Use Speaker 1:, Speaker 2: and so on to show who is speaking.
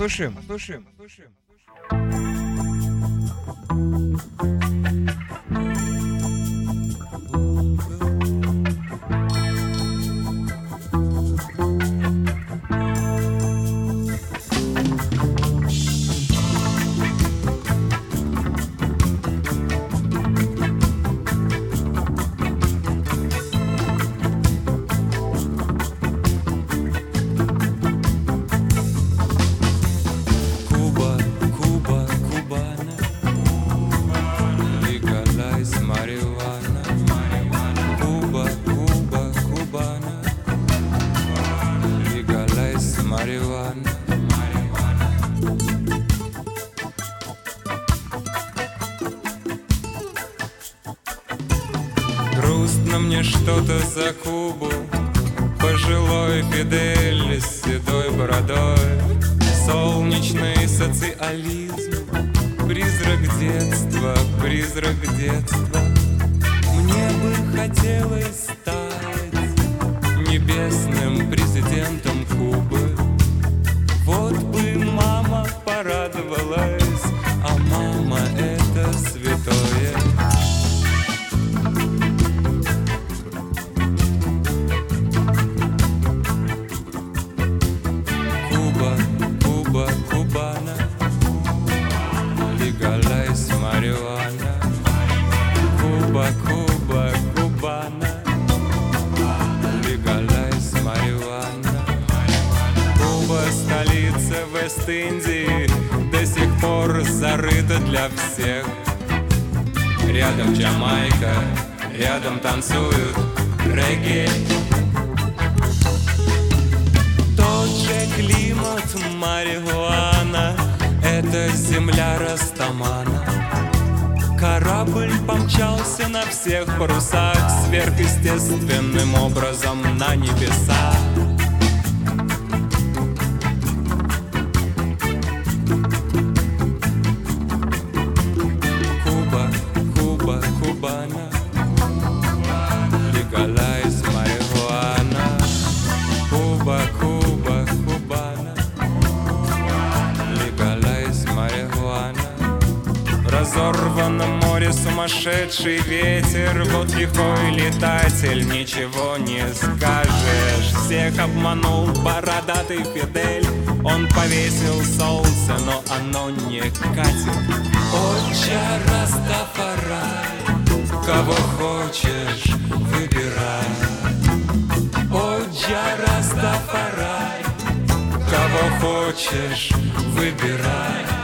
Speaker 1: Грустно мне что-то за Кубу, пожилой Фидель с седой бородой. Солнечный социализм, призрак детства, призрак детства. Мне бы хотелось стать небесным президентом Кубы. Вот бы мама порадовалась, а мама — это святое. Куба, Куба, Кубана, легалайз марихуана. Куба, Куба, Кубана, легалайз марихуана. Куба, столица Вест-Индии, до сих пор зарыта для всех. Рядом Джамайка, рядом танцуют регги. Тот же климат, марихуана, это земля Растамана. Корабль помчался на всех парусах сверхъестественным образом на небеса. Куба, Куба, Кубана, легалайз марихуана. Куба, Куба, Кубана, легалайз марихуана. В разорванном море сумасшедший ветер, вот лихой летатель, ничего не скажешь. Всех обманул бородатый Фидель, он повесил солнце, но оно не катит. Отча Растафарай, кого хочешь выбирай. Отча Растафарай, кого хочешь выбирай.